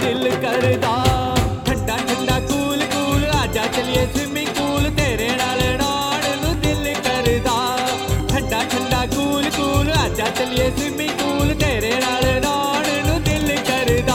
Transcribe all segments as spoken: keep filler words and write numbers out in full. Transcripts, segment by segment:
दिल करदा। ठंडा ठंडा कूल कूल आजा चलिए स्विमिंग पूल तेरे नाल नहाण नूं दिल करदा। ठंडा ठंडा कूल कूल आजा चलिए स्विमिंग पूल तेरे नाल नहाण नूं दिल करदा।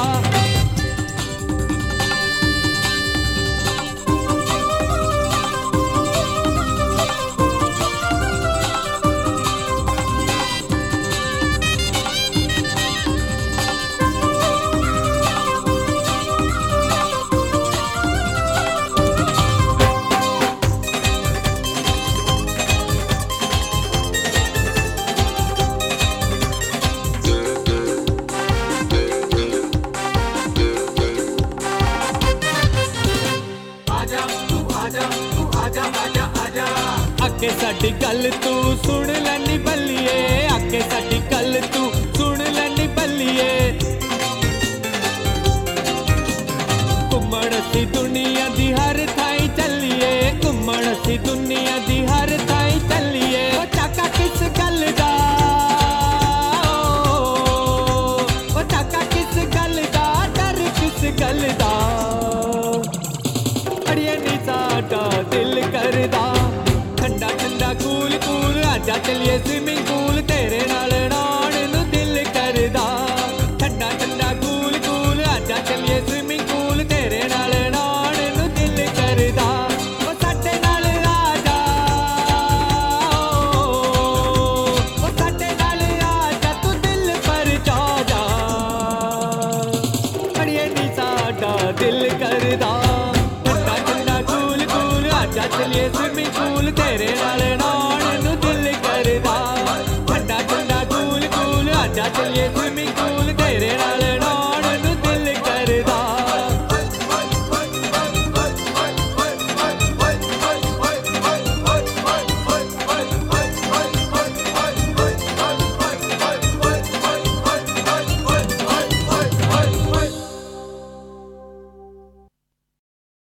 आके साडी गल तू सुन लैनी बल्लिए, आके साडी गल तू सुन लैनी बल्लिए। घुम्मण असी दुनिया दी हर थाई चलिए, घुम्मण असी दुनिया दी हर थाई चलिए। ओ चाका किस गल दा, ओ चाका किस गल दा, डर किस गल दा। अड़िए नी साडा दिल करदा। ठंडा ठंडा कूल कूल आजा चलिए स्विमिंग